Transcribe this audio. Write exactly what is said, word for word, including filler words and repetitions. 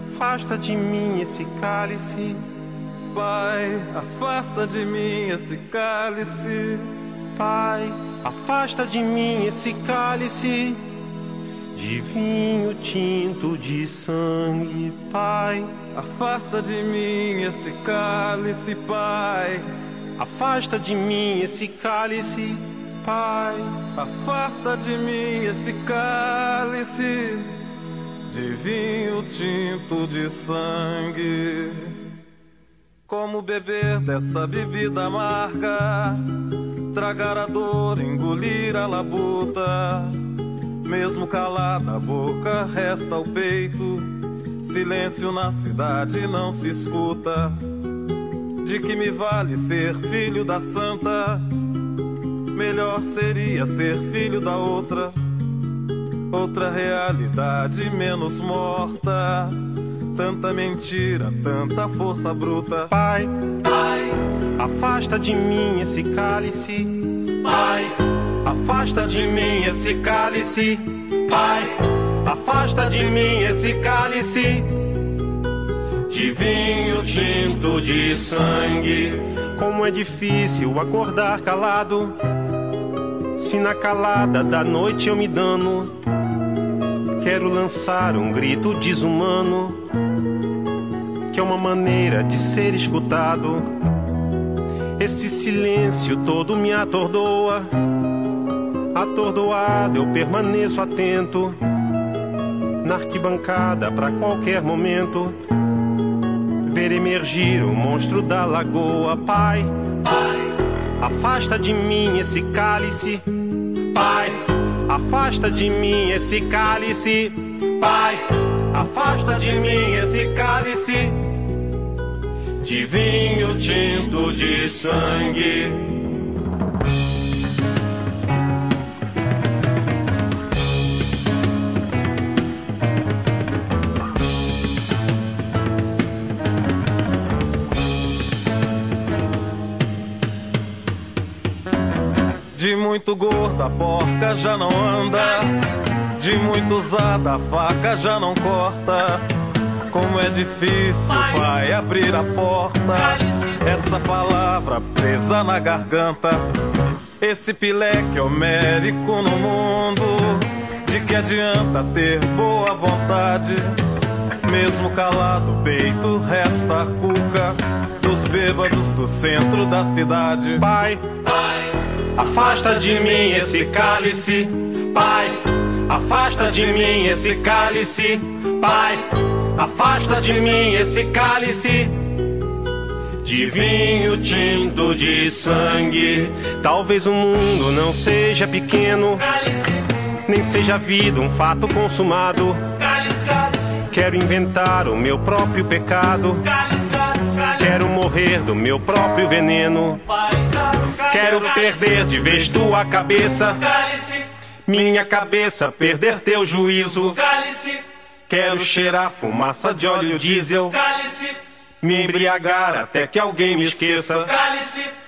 afasta de mim esse cálice. Pai, afasta de mim esse cálice. Pai, afasta de mim esse cálice de vinho tinto de sangue. Pai, afasta de mim esse cálice, Pai. Afasta de mim esse cálice, Pai. Afasta de mim esse cálice de vinho tinto de sangue. Como beber dessa bebida amarga, tragar a dor, engolir a labuta. Mesmo calada a boca, resta o peito. Silêncio na cidade não se escuta. De que me vale ser filho da santa? Melhor seria ser filho da outra. Outra realidade menos morta. Tanta mentira, tanta força bruta. Pai, Pai, afasta de mim esse cálice. Pai, afasta de mim esse cálice. Pai, afasta de mim esse cálice de vinho tinto de sangue. Como é difícil acordar calado, se na calada da noite eu me dano. Quero lançar um grito desumano, que é uma maneira de ser escutado. Esse silêncio todo me atordoa. Atordoado eu permaneço atento na arquibancada pra qualquer momento ver emergir o monstro da lagoa. Pai, Pai, afasta de mim esse cálice. Pai, afasta de mim esse cálice. Pai, afasta de mim esse cálice de vinho tinto de sangue. De muito gorda a porca já não anda, de muito usada a faca já não corta. Como é difícil, pai, abrir a porta. Essa palavra presa na garganta. Esse pileque homérico no mundo. De que adianta ter boa vontade? Mesmo calado o peito resta a cuca dos bêbados do centro da cidade. Pai, afasta de mim esse cálice. Pai, afasta de mim esse cálice. Pai, afasta de mim esse cálice de vinho tinto de sangue. Talvez o mundo não seja pequeno, nem seja a vida um fato consumado. Quero inventar o meu próprio pecado. Quero morrer do meu próprio veneno. Quero perder de vez tua cabeça, minha cabeça perder teu juízo. Quero cheirar fumaça de óleo diesel, me embriagar até que alguém me esqueça.